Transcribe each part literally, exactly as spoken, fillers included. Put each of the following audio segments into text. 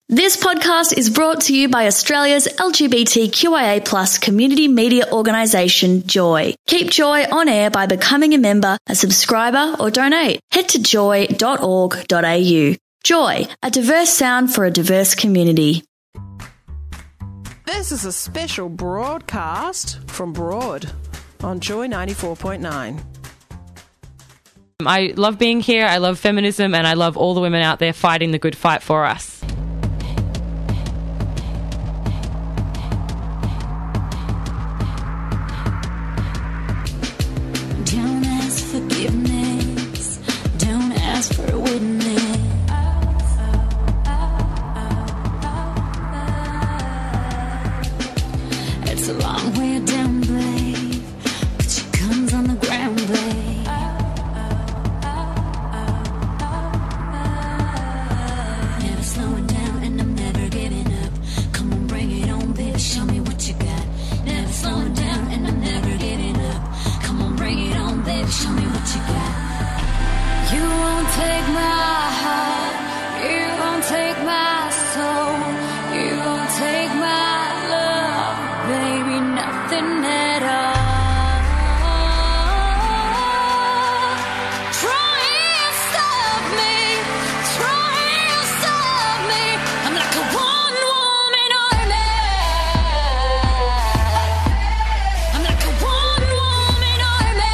This podcast is brought to you by Australia's L G B T Q I A plus community media organisation, Joy. Keep Joy on air by becoming a member, a subscriber or donate. Head to joy dot org dot a u. Joy, a diverse sound for a diverse community. This is a special broadcast from Broad on Joy ninety-four point nine. I love being here, I love feminism, and I love all the women out there fighting the good fight for us. Don't ask forgiveness, don't ask for a witness. It's a long way down, babe. Put your guns on the ground, babe. Never slowing down and I'm never giving up. Come on, bring it on, baby, show me what you got. Never slowing down and I'm never giving up. Come on, bring it on, baby, show me what you got. You won't take my heart, you won't take my soul, you won't take my love, baby, nothing at all. Try and stop me, try and stop me. I'm like a one-woman army. I'm like a one-woman army.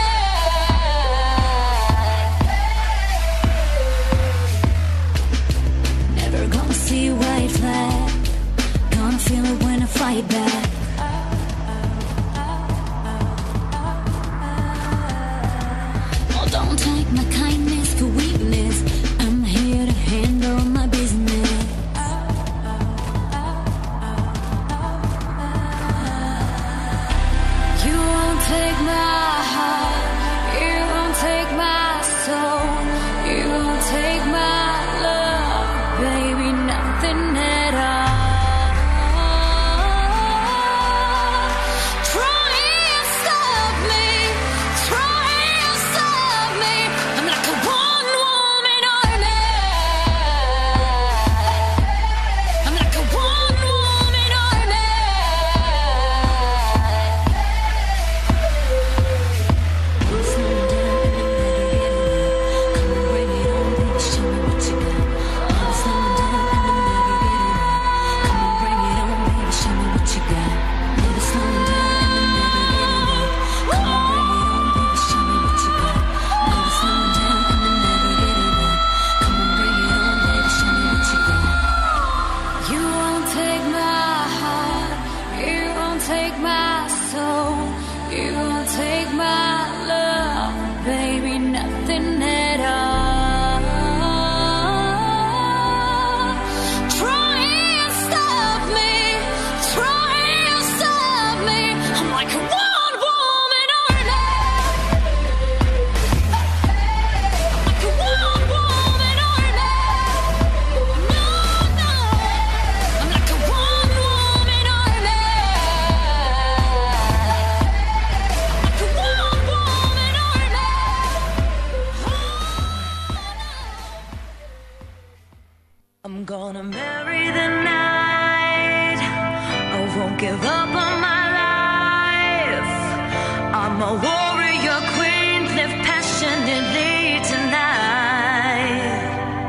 Never gonna see a white flag, gonna feel it when I fight back. Oh, don't take my kindness for weakness. I'm here to handle my business. You won't take my heart, you won't take my soul, you won't take my love, baby, nothing at all. Try and stop me, try and stop me. I'm like a one-woman army. I'm like a one-woman army. Slow down and I'm never giving up. Come on, bring it on, baby, show me what you got. I'm slowing down and I'm never giving up. Come on, bring it on, baby, show me what you got. Never slowing down and I'm never giving up. Come on, bring it on, baby, show me what you got. Never slowing down and I'm never giving up. Come on, bring it on, baby, show me what you got. You won't take my heart, you won't take my soul, you won't take my love, baby, nothing at all. Try and stop me, try and stop me. I'm like a one-woman army. Like a one-woman army. No, no. I'm like a one-woman army. Like a one-woman army. I'm gonna marry the night. I won't give up on my life. I'm a warrior queen, live passionately tonight.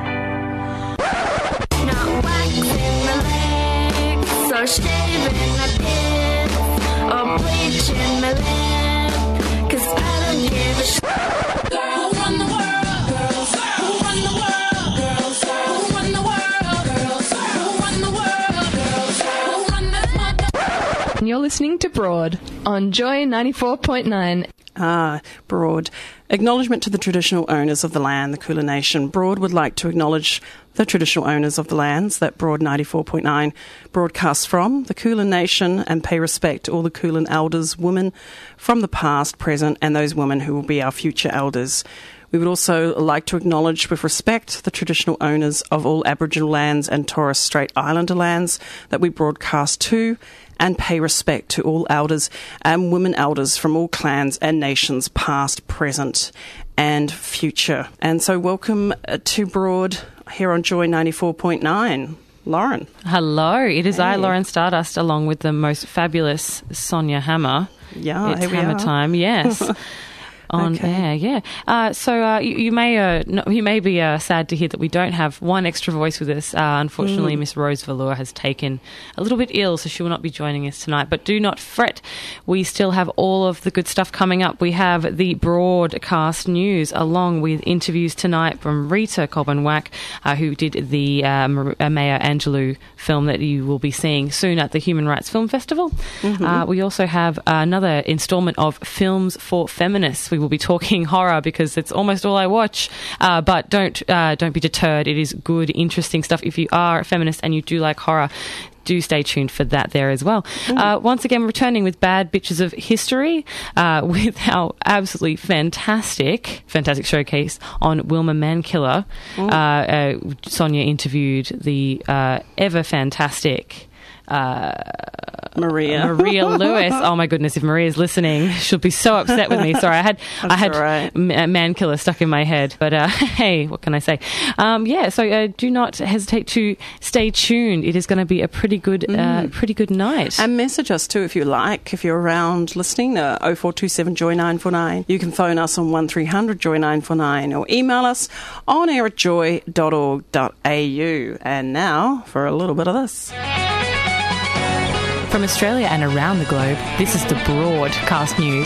Not waxing my legs, or shaving my pits, or bleaching my lips, 'cause I don't give a sh**. Who run the world? Girls. Who run the world? Girls. Who run the world? Girls. Who run the world? Girls. Who run this mother? And you're listening to Broad on Joy ninety-four point nine. Ah, Broad. Acknowledgement to the traditional owners of the land, the Kulin Nation. Broad would like to acknowledge the traditional owners of the lands that Broad ninety-four point nine broadcasts from, the Kulin Nation, and pay respect to all the Kulin elders, women from the past, present, and those women who will be our future elders. We would also like to acknowledge with respect the traditional owners of all Aboriginal lands and Torres Strait Islander lands that we broadcast to, and pay respect to all elders and women elders from all clans and nations, past, present and future. And so welcome to Broad here on Joy ninety-four point nine. Lauren. Hello, it is I, Hey. Lauren Stardust, along with the most fabulous Sonia Hammer. Yeah, It's here we Hammer are. time, yes. On Okay. air, yeah. Uh, so uh, you, you may uh, no, you may be uh, sad to hear that we don't have one extra voice with us. Uh, unfortunately, Mm. Miss Rose Velour has taken a little bit ill, so she will not be joining us tonight. But do not fret. We still have all of the good stuff coming up. We have the broadcast news, along with interviews tonight from Rita Colburn-Wack, uh, who did the uh, Mar- uh, Maya Angelou film that you will be seeing soon at the Human Rights Film Festival. Mm-hmm. Uh, we also have another instalment of Films for Feminists. We will be talking horror because it's almost all I watch. Uh, but don't uh, don't be deterred. It is good, interesting stuff. If you are a feminist and you do like horror, do stay tuned for that there as well. Uh, once again, returning with Bad Bitches of History uh, with our absolutely fantastic, fantastic showcase on Wilma Mankiller. Uh, uh, Sonia interviewed the uh, ever fantastic Maria. Maria Lewis. Oh my goodness, if Maria's listening, she'll be so upset with me. Sorry, I had I had all right. M- uh, Man Killer stuck in my head. But uh, hey, what can I say? Um, yeah, so uh, do not hesitate to stay tuned. It is going to be a pretty good, uh, pretty good night. And message us too if you like, if you're around listening, uh, oh four two seven joy nine four nine. You can phone us on one three hundred joy nine four nine or email us on air at joy dot org dot a u. And now for a little bit of this. From Australia and around the globe, this is the Broadcast News.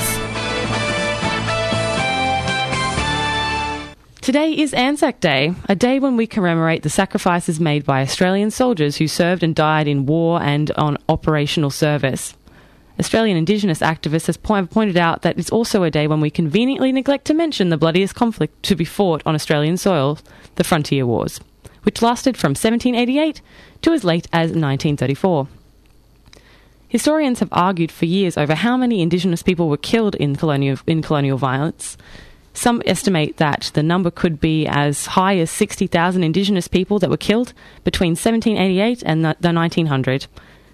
Today is Anzac Day, a day when we commemorate the sacrifices made by Australian soldiers who served and died in war and on operational service. Australian Indigenous activists have po- pointed out that it's also a day when we conveniently neglect to mention the bloodiest conflict to be fought on Australian soil, the Frontier Wars, which lasted from seventeen eighty-eight to as late as nineteen thirty-four. Historians have argued for years over how many Indigenous people were killed in colonial, in colonial violence. Some estimate that the number could be as high as sixty thousand Indigenous people that were killed between seventeen eighty-eight and the, the nineteen hundred.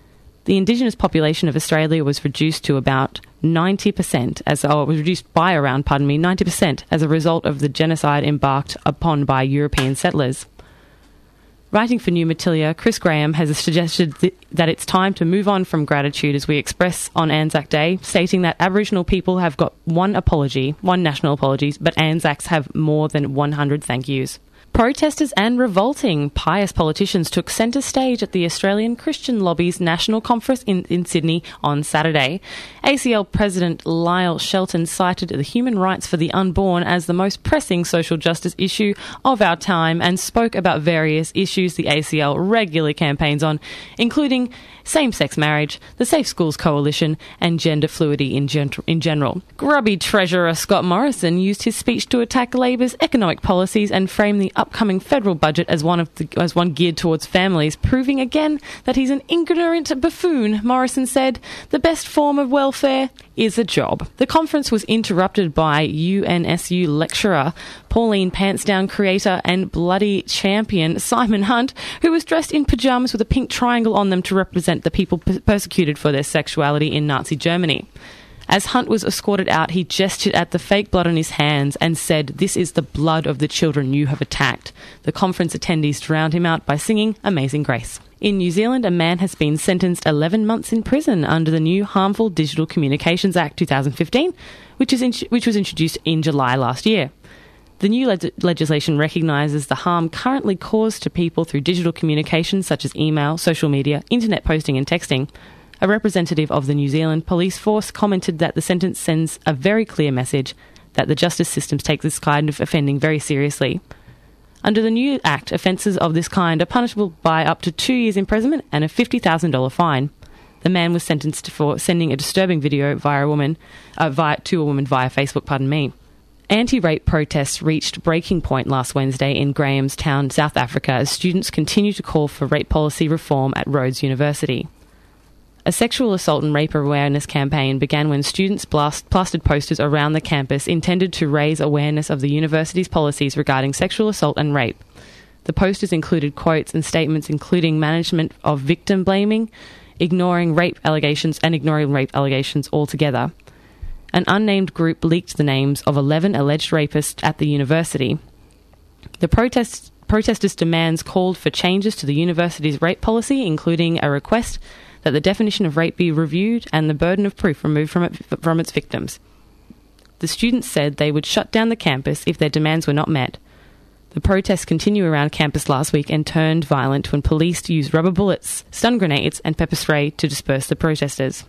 The Indigenous population of Australia was reduced to about ninety percent, as oh, it was reduced by around, pardon me, ninety percent as a result of the genocide embarked upon by European settlers. Writing for New Matilia, Chris Graham has suggested th- that it's time to move on from gratitude as we express on Anzac Day, stating that Aboriginal people have got one apology, one national apology, but Anzacs have more than one hundred thank yous. Protesters and revolting pious politicians took centre stage at the Australian Christian Lobby's National Conference in, in Sydney on Saturday. A C L President Lyle Shelton cited the human rights for the unborn as the most pressing social justice issue of our time and spoke about various issues the A C L regularly campaigns on, including same-sex marriage, the Safe Schools Coalition, and gender fluidity in, gen- in general. Grubby Treasurer Scott Morrison used his speech to attack Labor's economic policies and frame the upcoming federal budget as one of the, as one geared towards families, proving again that he's an ignorant buffoon. Morrison said, "The best form of welfare is a job." The conference was interrupted by U N S U lecturer, Pauline Pantsdown creator and bloody champion Simon Hunt, who was dressed in pyjamas with a pink triangle on them to represent the people p- persecuted for their sexuality in Nazi Germany. As Hunt was escorted out, he gestured at the fake blood on his hands and said, "This is the blood of the children you have attacked." The conference attendees drowned him out by singing Amazing Grace. In New Zealand, a man has been sentenced eleven months in prison under the new Harmful Digital Communications Act twenty fifteen, which, is in- which was introduced in July last year. The new leg- legislation recognises the harm currently caused to people through digital communications such as email, social media, internet posting and texting. A representative of the New Zealand Police Force commented that the sentence sends a very clear message that the justice systems take this kind of offending very seriously. Under the new Act, offences of this kind are punishable by up to two years imprisonment and a fifty thousand dollars fine. The man was sentenced for sending a disturbing video via a woman, uh, via, to a woman via Facebook, pardon me. Anti-rape protests reached breaking point last Wednesday in Grahamstown, South Africa, as students continue to call for rape policy reform at Rhodes University. A sexual assault and rape awareness campaign began when students blast, plastered posters around the campus intended to raise awareness of the university's policies regarding sexual assault and rape. The posters included quotes and statements including management of victim blaming, ignoring rape allegations and ignoring rape allegations altogether. An unnamed group leaked the names of eleven alleged rapists at the university. The protests protesters' demands called for changes to the university's rape policy, including a request that the definition of rape be reviewed and the burden of proof removed from, it, from its victims. The students said they would shut down the campus if their demands were not met. The protests continue around campus last week and turned violent when police used rubber bullets, stun grenades and pepper spray to disperse the protesters.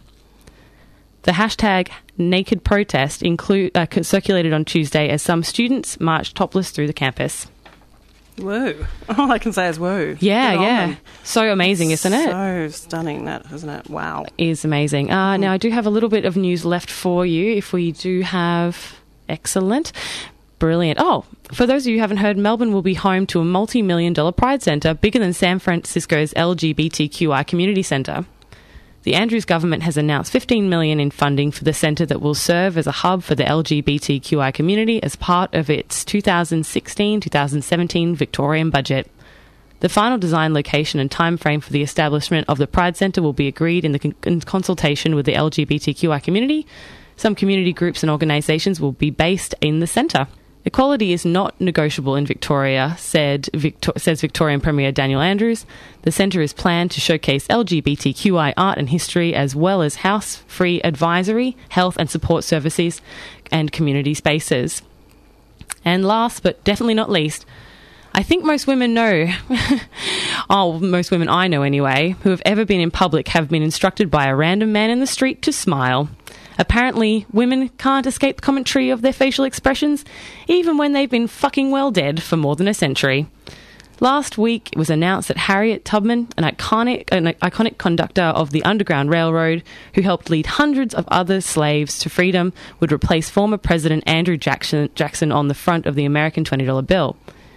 The hashtag Naked Protest include, uh, circulated on Tuesday as some students marched topless through the campus. Woo. All I can say is woo. Yeah, Good on yeah. them. So amazing, isn't it? So stunning, that, isn't it? Wow. Is amazing. Uh, now, I do have a little bit of news left for you if we do have... Excellent. Brilliant. Oh, for those of you who haven't heard, Melbourne will be home to a multi-million dollar Pride Centre, bigger than San Francisco's L G B T Q I Community Centre. The Andrews government has announced fifteen million dollars in funding for the centre that will serve as a hub for the L G B T Q I community as part of its two thousand sixteen to two thousand seventeen Victorian budget. The final design, location and timeframe for the establishment of the Pride Centre will be agreed in the con- in consultation with the L G B T Q I community. Some community groups and organisations will be based in the centre. Equality is not negotiable in Victoria, said Victor- says Victorian Premier Daniel Andrews. The centre is planned to showcase L G B T Q I art and history, as well as house-free advisory, health and support services, and community spaces. And last, but definitely not least, I think most women know, oh, most women I know anyway, who have ever been in public have been instructed by a random man in the street to smile. Apparently, women can't escape the commentary of their facial expressions, even when they've been fucking well dead for more than a century. Last week, it was announced that Harriet Tubman, an iconic, an iconic conductor of the Underground Railroad, who helped lead hundreds of other slaves to freedom, would replace former President Andrew Jackson, Jackson on the front of the American twenty dollar bill.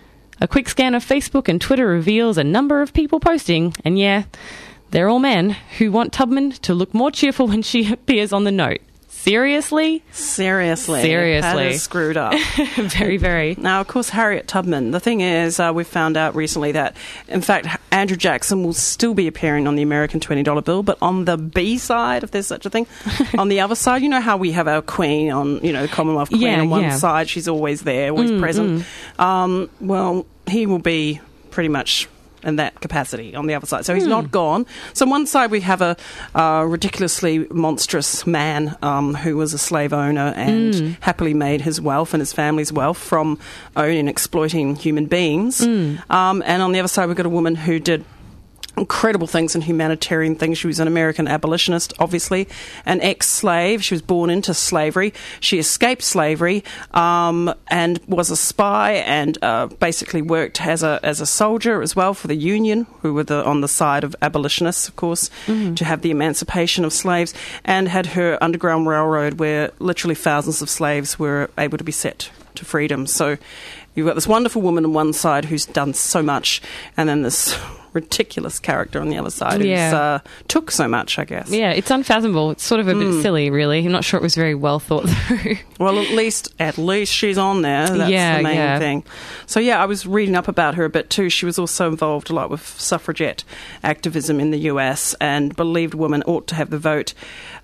A quick scan of Facebook and Twitter reveals a number of people posting, and yeah, they're all men who want Tubman to look more cheerful when she appears on the note. Seriously? Seriously. Seriously. That is screwed up. Very, very. Now, of course, Harriet Tubman. The thing is, uh, we've found out recently that, in fact, Andrew Jackson will still be appearing on the American twenty dollar bill, but on the B side, if there's such a thing. On the other side, you know how we have our Queen on, you know, the Commonwealth Queen Yeah, on one yeah. side. She's always there, always Mm, present. Um, well, he will be pretty much in that capacity on the other side. So he's not gone. So on one side we have a uh, ridiculously monstrous man um, who was a slave owner and Mm. happily made his wealth and his family's wealth from owning and exploiting human beings. Mm. Um, and on the other side we've got a woman who did incredible things and humanitarian things. She was an American abolitionist, obviously, an ex-slave. She was born into slavery. She escaped slavery um, and was a spy and uh, basically worked as a as a soldier as well for the Union, who were the, on the side of abolitionists, of course, Mm. to have the emancipation of slaves, and had her Underground Railroad where literally thousands of slaves were able to be set to freedom. So you've got this wonderful woman on one side who's done so much, and then this ridiculous character on the other side who's Yeah. uh, took so much, I guess. Yeah, it's unfathomable. It's sort of a bit silly, really. I'm not sure it was very well thought through. Well, at least at least she's on there. That's Yeah, the main yeah. thing. So yeah, I was reading up about her a bit too. She was also involved a lot with suffragette activism in the U S and believed women ought to have the vote.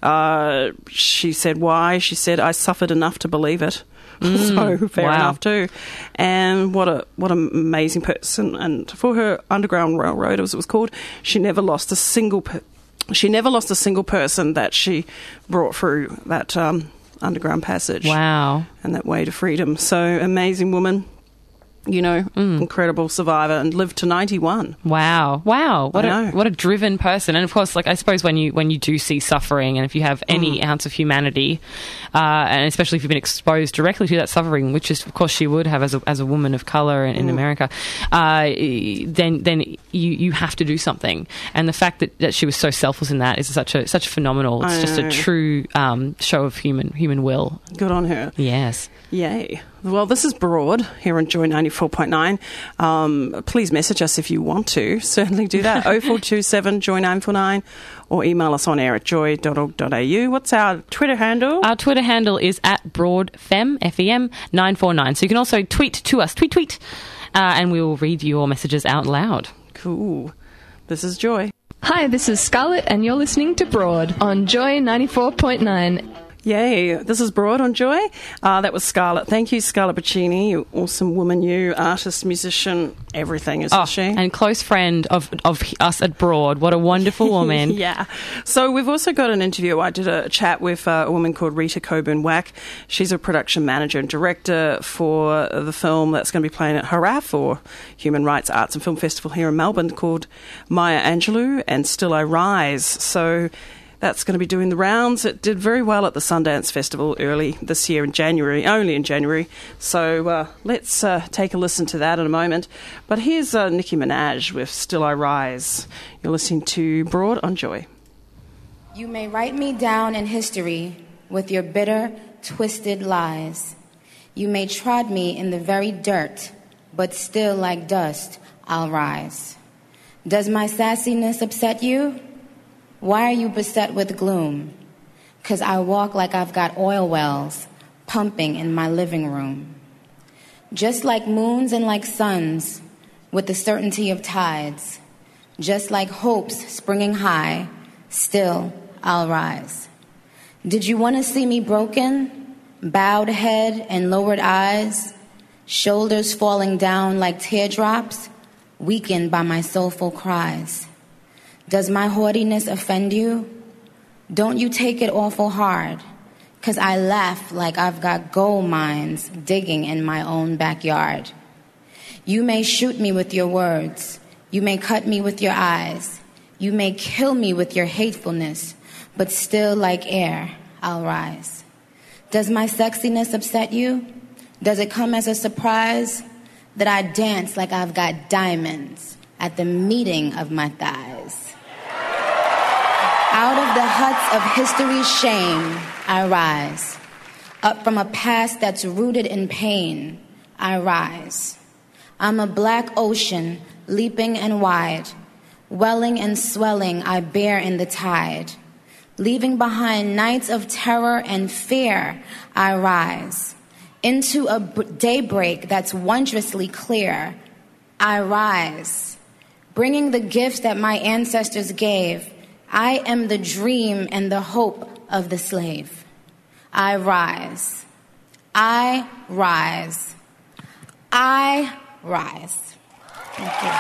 Uh, she said why? She said, I suffered enough to believe it. So fair wow. enough too. And what a what an amazing person. And for her Underground Railroad, as it was called, she never lost a single per- she never lost a single person that she brought through that um, underground passage. Wow. And that way to freedom. So amazing woman. You know, Mm. incredible survivor, and lived to ninety-one. Wow. Wow. What I a know. what a driven person. And of course, like I suppose when you when you do see suffering and if you have any ounce of humanity, uh, and especially if you've been exposed directly to that suffering, which is of course she would have as a as a woman of colour in, in America, uh, then then you, you have to do something. And the fact that, that she was so selfless in that is such a such phenomenal. It's I just know. a true um, show of human human will. Good on her. Yes. Yay. Well, this is Broad here on Joy ninety-four point nine. Um, please message us if you want to. Certainly do that. oh four two seven joy nine four nine or email us on air at joy dot org dot a u. What's our Twitter handle? Our Twitter handle is at BroadFem, F E M, nine four nine. So you can also tweet to us, tweet, tweet, uh, and we will read your messages out loud. Cool. This is Joy. Hi, this is Scarlett, and you're listening to Broad on Joy ninety-four point nine. Yay. This is Broad on Joy. Uh, that was Scarlett. Thank you, Scarlett Bacchini. You awesome woman, you artist, musician, everything, isn't Oh, she? and close friend of, of us at Broad. What a wonderful woman. Yeah. So we've also got an interview. I did a chat with uh, a woman called Rita Coburn-Wack. She's a production manager and director for the film that's going to be playing at Hurrah or Human Rights Arts and Film Festival here in Melbourne, called Maya Angelou and Still I Rise. So that's going to be doing the rounds. It did very well at the Sundance Festival early this year in January, only in January. So uh, let's uh, take a listen to that in a moment. But here's uh, Nicki Minaj with Still I Rise. You're listening to Broad on Joy. You may write me down in history with your bitter, twisted lies. You may trod me in the very dirt, but still like dust I'll rise. Does my sassiness upset you? Why are you beset with gloom? 'Cause I walk like I've got oil wells pumping in my living room. Just like moons and like suns, with the certainty of tides, just like hopes springing high, still I'll rise. Did you want to see me broken? Bowed head and lowered eyes, shoulders falling down like teardrops, weakened by my soulful cries. Does my haughtiness offend you? Don't you take it awful hard, 'cause I laugh like I've got gold mines digging in my own backyard. You may shoot me with your words. You may cut me with your eyes. You may kill me with your hatefulness, but still like air, I'll rise. Does my sexiness upset you? Does it come as a surprise that I dance like I've got diamonds at the meeting of my thighs? Out of the huts of history's shame, I rise. Up from a past that's rooted in pain, I rise. I'm a black ocean, leaping and wide. Welling and swelling, I bear in the tide. Leaving behind nights of terror and fear, I rise. Into a b- daybreak that's wondrously clear, I rise. Bringing the gifts that my ancestors gave, I am the dream and the hope of the slave. I rise. I rise. I rise. Thank you.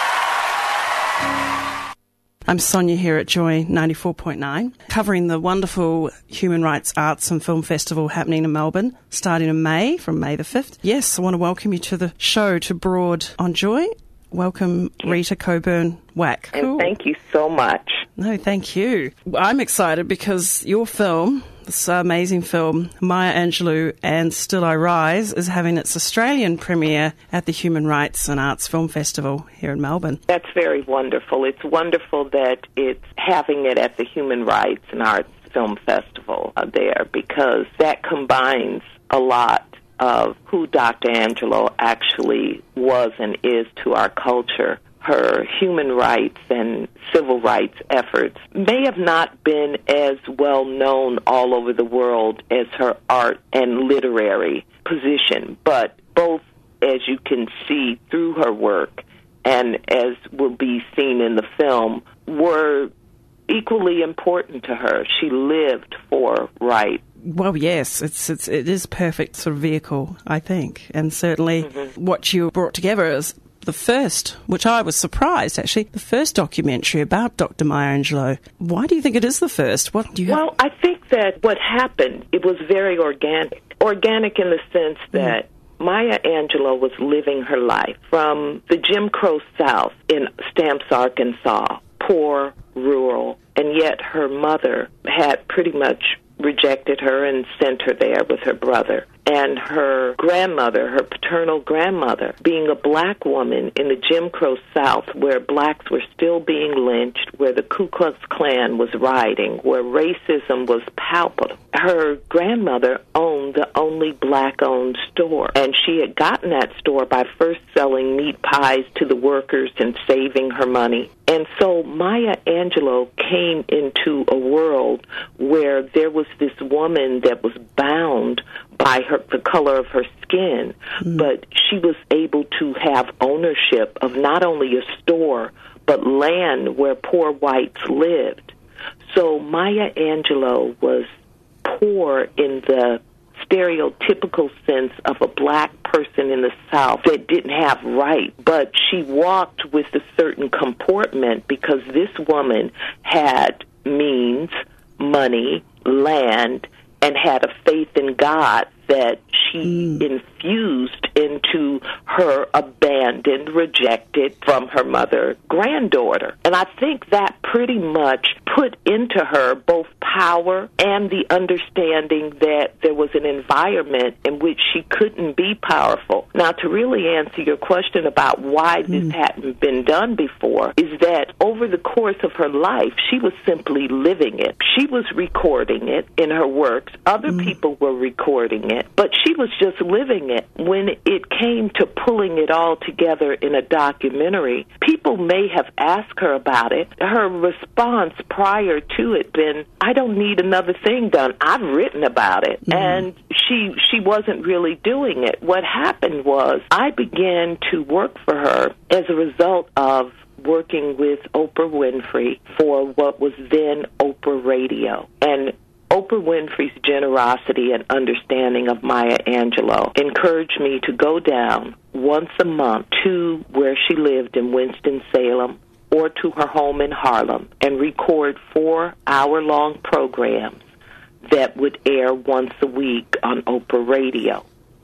I'm Sonia here at Joy ninety-four point nine, covering the wonderful Human Rights Arts and Film Festival happening in Melbourne, starting in May, from May the fifth. Yes, I want to welcome you to the show, to Broad on Joy. Welcome, Rita Coburn-Wack. And Cool. thank you so much. No, thank you. I'm excited because your film, this amazing film, Maya Angelou and Still I Rise, is having its Australian premiere at the Human Rights and Arts Film Festival here in Melbourne. That's very wonderful. It's wonderful that it's having it at the Human Rights and Arts Film Festival uh, there, because that combines a lot of who Doctor Angelou actually was and is to our culture. Her human rights and civil rights efforts may have not been as well known all over the world as her art and literary position, but both, as you can see through her work and as will be seen in the film, were equally important to her. She lived for right. Well, yes, it's, it's it is perfect sort of vehicle, I think, and certainly mm-hmm. what you brought together is the first, which I was surprised actually, the first documentary about Doctor Maya Angelou. Why do you think it is the first? What do you? Well, I think that what happened, it was very organic. Organic in the sense that mm. Maya Angelou was living her life from the Jim Crow South in Stamps, Arkansas, poor, rural, and yet her mother had pretty much rejected her and sent her there with her brother. And her grandmother, her paternal grandmother, being a black woman in the Jim Crow South, where blacks were still being lynched, where the Ku Klux Klan was rioting, where racism was palpable. Her grandmother owned the only black-owned store, and she had gotten that store by first selling meat pies to the workers and saving her money. And so Maya Angelou came into a world where there was this woman that was bound by her, the color of her skin, mm. but she was able to have ownership of not only a store, but land where poor whites lived. So Maya Angelou was poor in the stereotypical sense of a black person in the South that didn't have right, but she walked with a certain comportment because this woman had means, money, land, and had a faith in God that she mm. infused into her abandoned, rejected from her mother granddaughter. And I think that pretty much put into her both power and the understanding that there was an environment in which she couldn't be powerful. Now, to really answer your question about why mm. this hadn't been done before, is that over the course of her life, she was simply living it. She was recording it in her works. Other mm. people were recording it, but she was just living it. When it came to pulling it all together in a documentary, people may have asked her about it. Her response prior to it been, I don't need another thing done. I've written about it. Mm. And she she wasn't really doing it. What happened was I began to work for her as a result of working with Oprah Winfrey for what was then Oprah Radio. And Oprah Winfrey's generosity and understanding of Maya Angelou encouraged me to go down once a month to where she lived in Winston-Salem or to her home in Harlem and record four hour-long programs that would air once a week on Oprah Radio.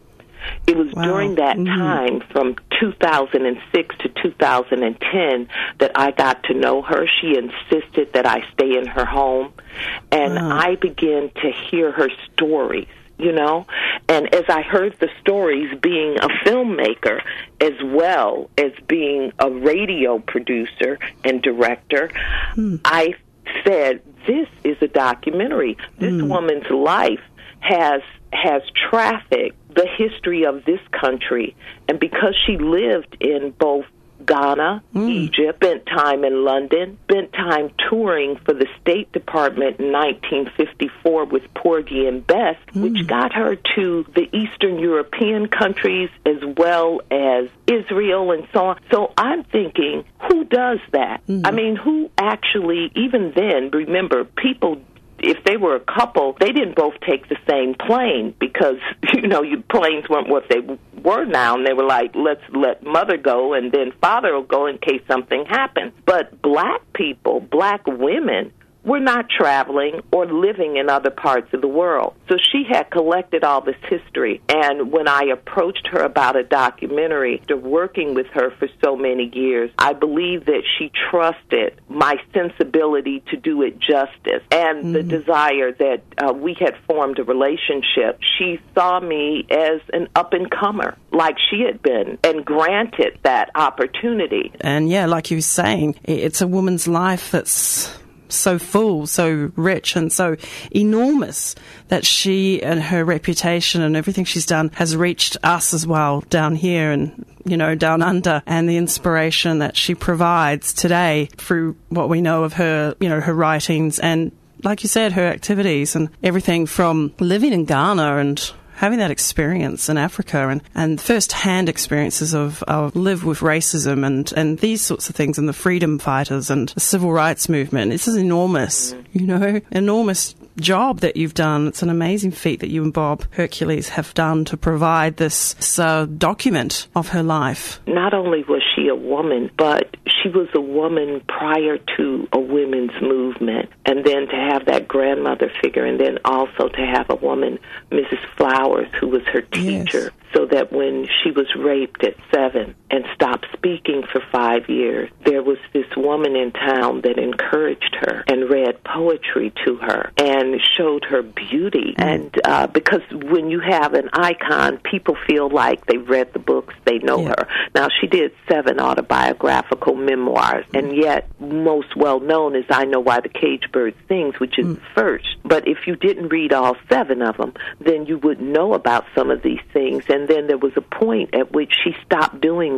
It was wow. during that mm-hmm. time, from two thousand six to two thousand ten, that I got to know her. She insisted that I stay in her home, and wow. I began to hear her stories, you know. And as I heard the stories, being a filmmaker as well as being a radio producer and director, mm. I said, this is a documentary. This mm. woman's life has has trafficked the history of this country, and because she lived in both Ghana, mm. Egypt, spent time in London, spent time touring for the State Department in nineteen fifty-four with Porgy and Bess, mm. which got her to the Eastern European countries as well as Israel and so on. So I'm thinking, who does that? Mm. I mean, who actually, even then, remember, people, if they were a couple, they didn't both take the same plane because, you know, your planes weren't what they were now, and they were like, let's let mother go and then father will go in case something happens. But black people, black women, were not traveling or living in other parts of the world. So she had collected all this history, and when I approached her about a documentary, after working with her for so many years, I believe that she trusted my sensibility to do it justice and mm. the desire that uh, we had formed a relationship. She saw me as an up-and-comer, like she had been, and granted that opportunity. And yeah, like you were saying, it's a woman's life that's so full, so rich, and so enormous that she and her reputation and everything she's done has reached us as well down here and, you know, down under, and the inspiration that she provides today through what we know of her, you know, her writings and, like you said, her activities and everything from living in Ghana and having that experience in Africa and, and first-hand experiences of, of live with racism and, and these sorts of things and the freedom fighters and the civil rights movement. This is enormous, you know, enormous job that you've done. It's an amazing feat that you and Bob Hercules have done to provide this, this uh, document of her life. Not only was she a woman, but she was a woman prior to a women's movement, and then to have that grandmother figure, and then also to have a woman, Missus Flowers, who was her teacher, yes. so that when she was raped at seven and stopped speaking for five years, there was this woman in town that encouraged her and read poetry to her and showed her beauty. Mm. And uh, because when you have an icon, people feel like they've read the books, they know yeah. her. Now, she did seven autobiographical memoirs, mm. and yet most well-known is I Know Why the Caged Bird Sings, which is mm. the first. But if you didn't read all seven of them, then you wouldn't know about some of these things. And then there was a point at which she stopped doing that.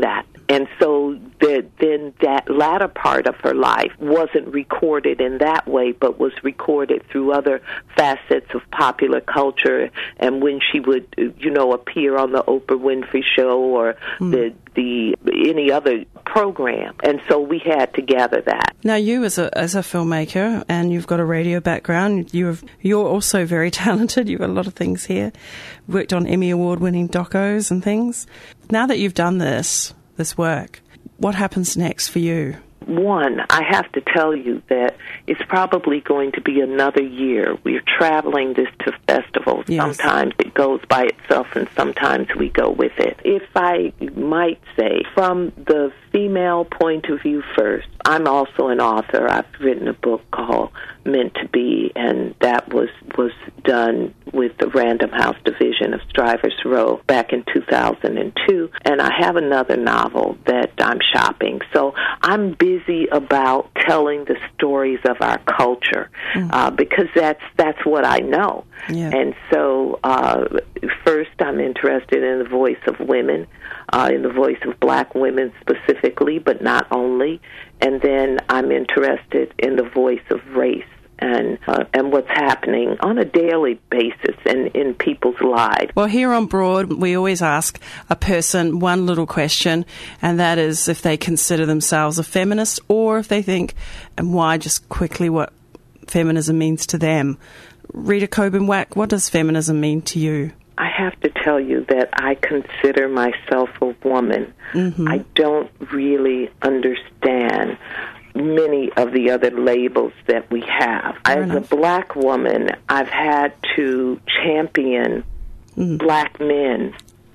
And so the, then that latter part of her life wasn't recorded in that way, but was recorded through other facets of popular culture, and when she would, you know, appear on the Oprah Winfrey Show or mm. the the any other program. And so we had to gather that. Now, you as a as a filmmaker, and you've got a radio background, you've, you're also very talented. You've got a lot of things here. Worked on Emmy Award-winning docos and things. Now that you've done this, this work, what happens next for you? One, I have to tell you that it's probably going to be another year. We're traveling this to festivals. Yes. Sometimes it goes by itself, and sometimes we go with it. If I might say, from the female point of view first, I'm also an author. I've written a book called Meant to Be, and that was, was done with the Random House division of Strivers Row back in two thousand two. And I have another novel that I'm shopping. So I'm busy about telling the stories of our culture, mm. uh, because that's that's what I know. Yeah. And so uh, first I'm interested in the voice of women, uh, in the voice of black women specifically, but not only. And then I'm interested in the voice of race and uh, and what's happening on a daily basis in, in people's lives. Well, here on Broad, we always ask a person one little question, and that is if they consider themselves a feminist, or if they think, and why, just quickly, what feminism means to them. Rita Coburn-Wack, what does feminism mean to you? I have to tell you that I consider myself a woman. Mm-hmm. I don't really understand many of the other labels that we have. Fair As enough. a black woman, I've had to champion mm. black men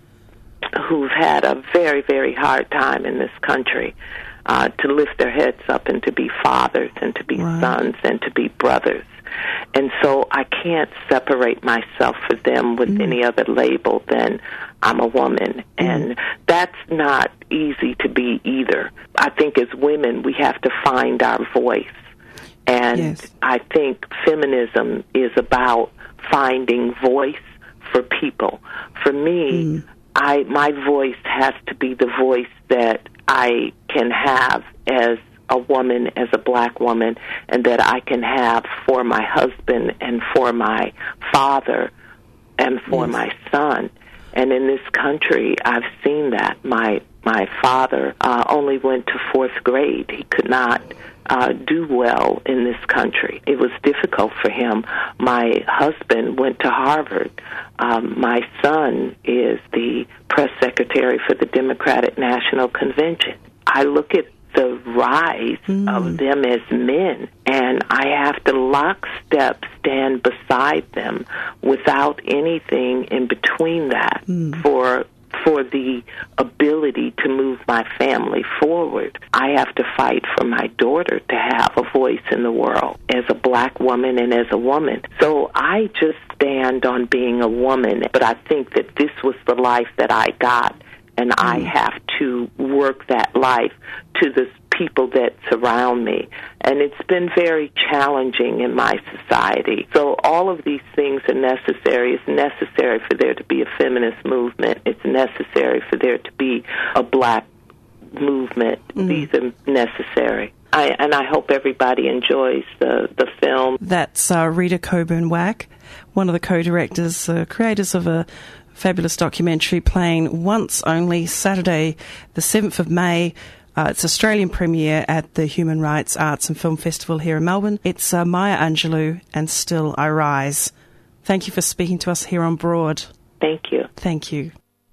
who've had a very, very hard time in this country, uh, to lift their heads up and to be fathers and to be right. sons and to be brothers. And so I can't separate myself for them with mm. any other label than I'm a woman. Mm. And that's not easy to be either. I think as women, we have to find our voice. And yes. I think feminism is about finding voice for people. For me, mm. I my voice has to be the voice that I can have as a woman, as a black woman, and that I can have for my husband and for my father and for yes. my son. And in this country, I've seen that. My my father uh, only went to fourth grade. He could not uh, do well in this country. It was difficult for him. My husband went to Harvard. Um, my son is the press secretary for the Democratic National Convention. I look at the rise mm. of them as men, and I have to lockstep stand beside them without anything in between that mm. for for the ability to move my family forward. I have to fight for my daughter to have a voice in the world as a black woman and as a woman. So I just stand on being a woman, but I think that this was the life that I got, and mm. I have to work that life to the people that surround me. And it's been very challenging in my society. So all of these things are necessary. It's necessary for there to be a feminist movement. It's necessary for there to be a black movement. Mm. These are necessary. I, and I hope everybody enjoys the, the film. That's uh, Rita Coburn-Wack, one of the co-directors, uh, creators of a fabulous documentary playing once only, Saturday the seventh of May. Uh, it's Australian premiere at the Human Rights Arts and Film Festival here in Melbourne. It's uh, Maya Angelou and Still I Rise. Thank you for speaking to us here on Broad. Thank you. Thank you.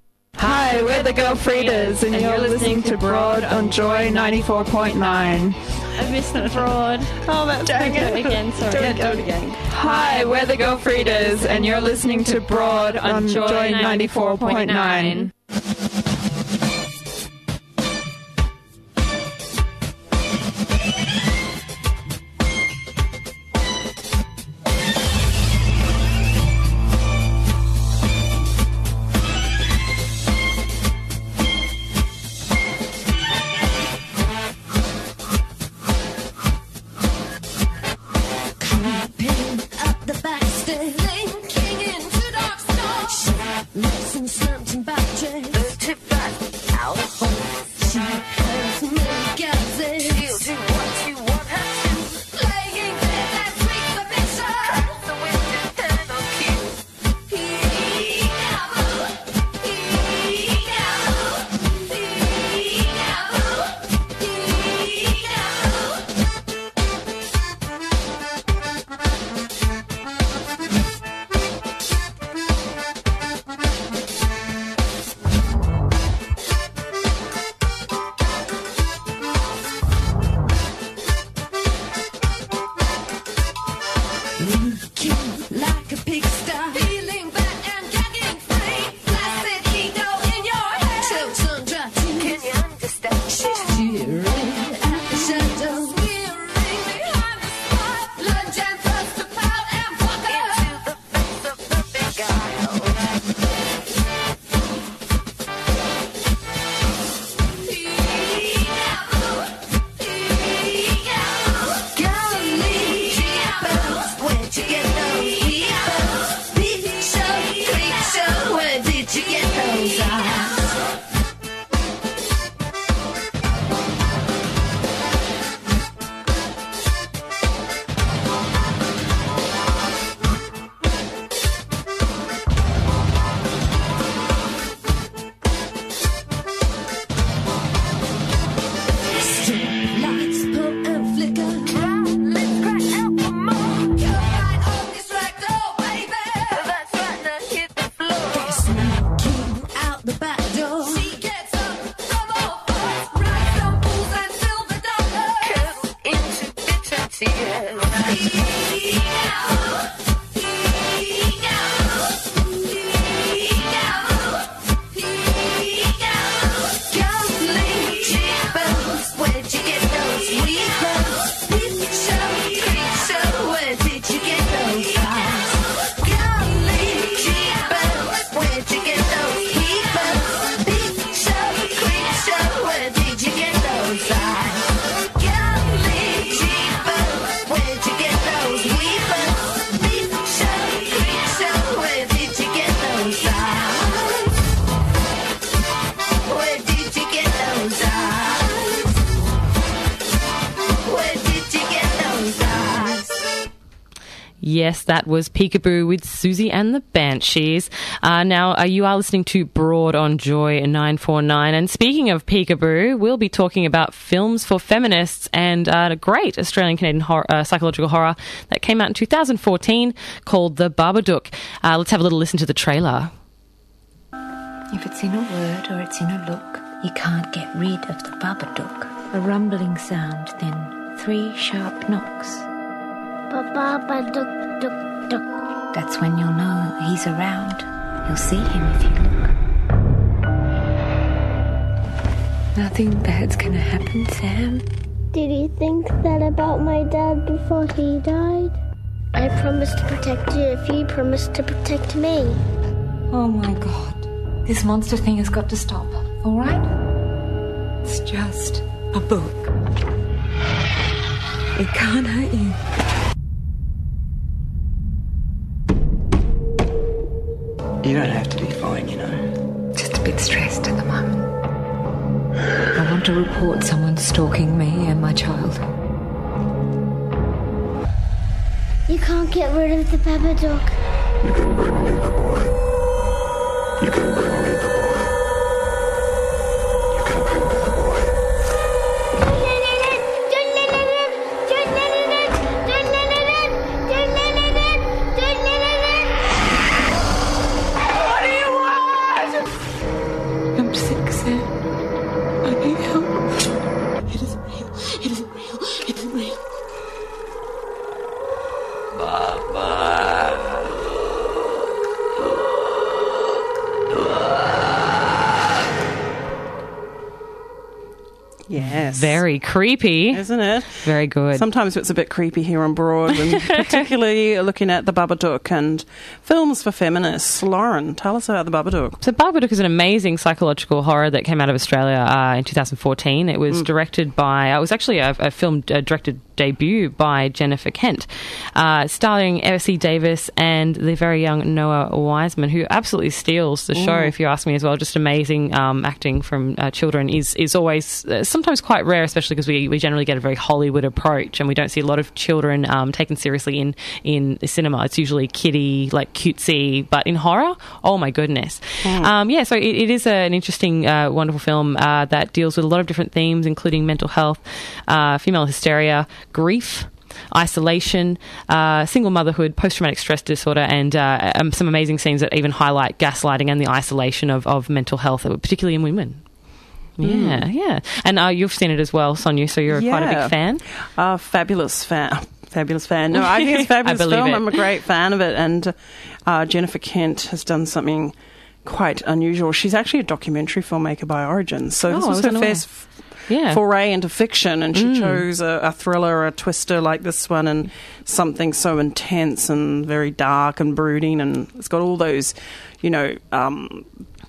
Hi, we're the Girlfridas, and, and you're listening to Broad on Joy ninety-four point nine. I missed the Broad. Oh, that's do it again. again. Sorry, do it, do it again. Hi, we're the Girlfridas, and you're listening to Broad on Joy ninety-four point nine. Linking into dark stars, lessons learned in battery. Where'd you get those weepers? Peep show, creep show, where did you get those eyes? Golly jeepers, where'd you get those weepers? Peep show, creep show, where did you get those eyes? Golly jeepers, where'd you get those weepers? Peep show, creep show, where did you get those eyes? Where did you get those eyes? Where did you get those eyes? Yes, that was Peekaboo with Susie and the Banshees. Uh, now, uh, you are listening to Broad on Joy nine forty-nine. And speaking of Peekaboo, we'll be talking about films for feminists and uh, a great Australian-Canadian horror, uh, psychological horror that came out in two thousand fourteen called The Babadook. Uh, let's have a little listen to the trailer. If it's in a word or it's in a look, you can't get rid of the Babadook. A rumbling sound, then three sharp knocks. Ba-ba-ba-duk, duk, duk. That's when you'll know he's around. You'll see him if you look. Nothing bad's gonna happen, Sam. Did you think that about my dad before he died? I promised to protect you if you promised to protect me. Oh my god. This monster thing has got to stop, alright? It's just a book. It can't hurt you. You don't have to be fine, you know. Just a bit stressed at the moment. I want to report someone stalking me and my child. You can't get rid of the Babadook. You can bring me the boy. You can bring me the boy. You can bring me the boy. What do you want? I'm sick, Sam. I need help. It isn't real. It isn't real. It isn't real. Yes. Very creepy. Isn't it? Very good. Sometimes it's a bit creepy here on Broad, and particularly looking at the Babadook and films for feminists. Lauren, tell us about the Babadook. So Babadook is an amazing psychological horror that came out of Australia uh, in two thousand fourteen. It was Mm. directed by, uh, it was actually a, a film uh, directed debut by Jennifer Kent, uh, starring Essie Davis and the very young Noah Wiseman, who absolutely steals the show, Mm. if you ask me as well. Just amazing um, acting from uh, children is, is always uh, sometimes quite rare, especially because we, we generally get a very Hollywood approach and we don't see a lot of children um, taken seriously in, in cinema. It's usually kiddie, like cutesy, but in horror, oh my goodness. Mm. Um, yeah, so it, it is a, an interesting, uh, wonderful film uh, that deals with a lot of different themes, including mental health, uh, female hysteria, grief, isolation, uh, single motherhood, post-traumatic stress disorder, and uh, um, some amazing scenes that even highlight gaslighting and the isolation of, of mental health, particularly in women. Yeah, Mm. yeah. And uh, you've seen it as well, Sonia, so you're quite a Yeah. big fan. Uh, fabulous fan. Fabulous fan. No, I think it's a fabulous I believe film. it. I'm a great fan of it. And uh, Jennifer Kent has done something quite unusual. She's actually a documentary filmmaker by origin. So Oh, this I was her wasn't aware. first f- Yeah. foray into fiction, and she Mm. chose a, a thriller, a twister like this one, and something so intense and very dark and brooding, and it's got all those, you know, um,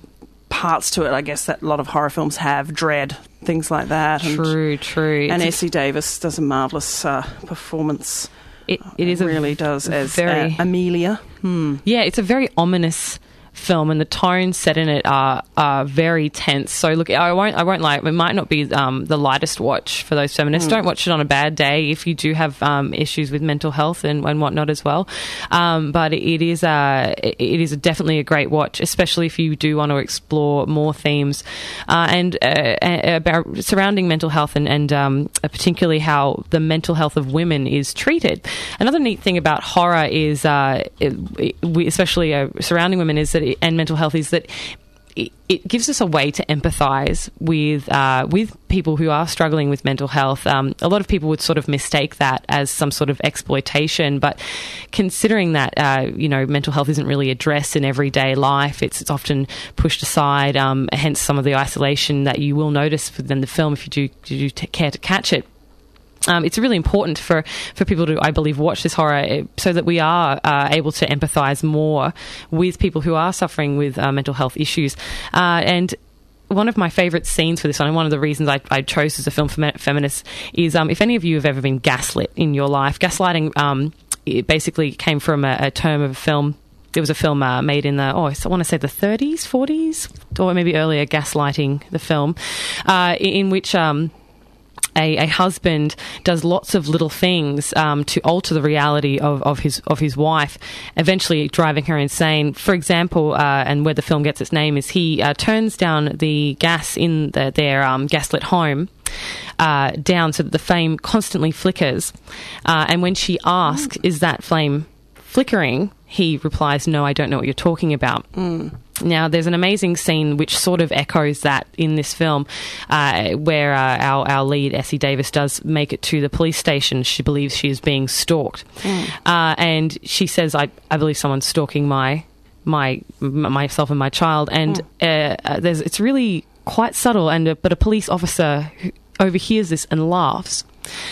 parts to it, I guess, that a lot of horror films have, dread, things like that. And, True, true. and It's- Essie Davis does a marvellous uh, performance. It, it is a really does as very uh, Amelia. Hmm. Yeah, it's a very ominous film, and the tones set in it are are very tense. So look, I won't I won't lie, it might not be um, the lightest watch for those feminists. Mm. Don't watch it on a bad day if you do have um, issues with mental health and, and whatnot as well. Um, but it is a it is definitely a great watch, especially if you do want to explore more themes uh, and uh, about surrounding mental health and and um, particularly how the mental health of women is treated. Another neat thing about horror is, uh, it, we, especially uh, surrounding women, is that it, and mental health is that it, it gives us a way to empathise with uh, with people who are struggling with mental health. Um, a lot of people would sort of mistake that as some sort of exploitation, but considering that uh, you know mental health isn't really addressed in everyday life, it's, it's often pushed aside. Um, hence, some of the isolation that you will notice within the film if you do, do take care to catch it. Um, it's really important for, for people to, I believe, watch this horror so that we are uh, able to empathise more with people who are suffering with uh, mental health issues. Uh, and one of my favourite scenes for this one, and one of the reasons I, I chose as a film for feminists, is um, if any of you have ever been gaslit in your life. Gaslighting um, it basically came from a, a term of a film. There was a film uh, made in the, oh, I want to say the thirties, forties, or maybe earlier, Gaslighting, the film, uh, in, in which... Um, A, a husband does lots of little things um, to alter the reality of, of his of his wife, eventually driving her insane. For example, uh, and where the film gets its name is he uh, turns down the gas in the, their um, gaslit home uh, down so that the flame constantly flickers. Uh, and when she asks, "Is that flame flickering?" he replies, "No, I don't know what you're talking about." Mm. Now, there's an amazing scene which sort of echoes that in this film, uh, where uh, our, our lead, Essie Davis, does make it to the police station. She believes she is being stalked. Mm. Uh, and she says, I, I believe someone's stalking my my myself and my child. And mm. uh, there's it's really quite subtle, and uh, but a police officer who overhears this and laughs.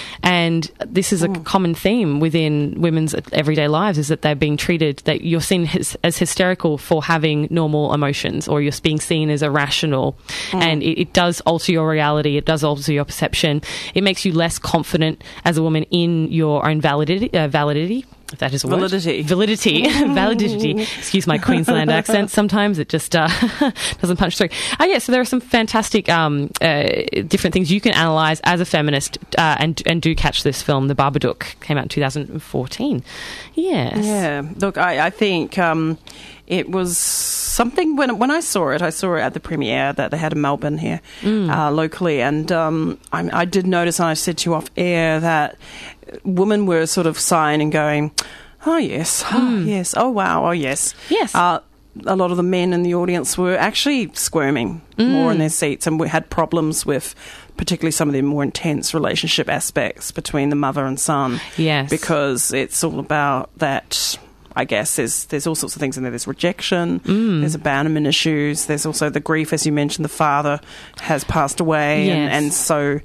And this is a mm. common theme within women's everyday lives, is that they're being treated, that you're seen as, as hysterical for having normal emotions, or you're being seen as irrational. Mm. And it, it does alter your reality. It does alter your perception. It makes you less confident as a woman in your own validity, uh, validity if that is a word. Validity. Validity. Validity. Excuse my Queensland accent. Sometimes it just uh, doesn't punch through. Uh, yeah, so there are some fantastic um, uh, different things you can analyse as a feminist uh, and and do catch this film. The Babadook came out in two thousand fourteen. Yes. Yeah. Look, I, I think um, it was something, when when I saw it, I saw it at the premiere that they had in Melbourne here mm. uh, locally, and um, I, I did notice, and I said to you off air, that women were sort of sighing and going, "Oh yes, oh Mm. yes, oh wow, oh yes." Yes. Uh, a lot of the men in the audience were actually squirming Mm. more in their seats, and we had problems with particularly some of the more intense relationship aspects between the mother and son. Yes. Because it's all about that. I guess there's there's all sorts of things in there. There's rejection, Mm. there's abandonment issues, there's also the grief, as you mentioned, the father has passed away, Yes. and, and so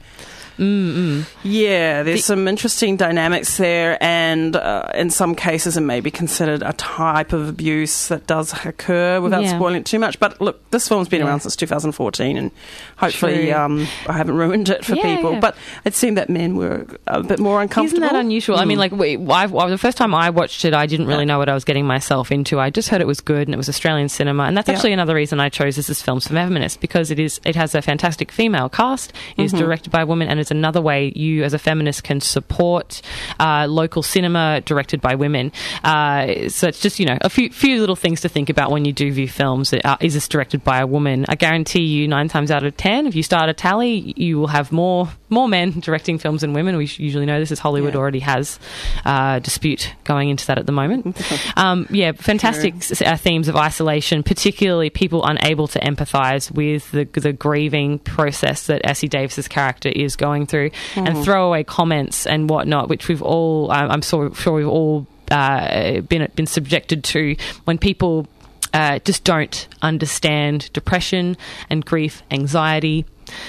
Mm-mm. yeah, there's The- some interesting dynamics there, and uh, in some cases it may be considered a type of abuse that does occur without Yeah. spoiling it too much. But look, this film's been Yeah. around since two thousand fourteen, and hopefully True. um, I haven't ruined it for Yeah, people. yeah. But it seemed that men were a bit more uncomfortable. Isn't that unusual? I mean, Mm. like, we, I've, well, the first time I watched it, I didn't really know what I was getting myself into. I just heard it was good, and it was Australian cinema, and that's Yeah. actually another reason I chose this as Films for Feminists, because it is it has a fantastic female cast. It is Mhm. directed by a woman, and it's another way you, as a feminist, can support uh, local cinema directed by women. Uh, so it's just, you know, a few few little things to think about when you do view films. Uh, is this directed by a woman? I guarantee you, nine times out of ten, if you start a tally, you will have more more men directing films than women. We usually know this, as Hollywood Yeah. already has uh, dispute going into that at the moment. um, yeah, fantastic s- uh, themes of isolation, particularly people unable to empathise with the, the grieving process that Essie Davis's character is going through, and throwaway comments and whatnot, which we've all, I'm I'm so, sure we've all uh, been been subjected to, when people uh, just don't understand depression and grief, anxiety.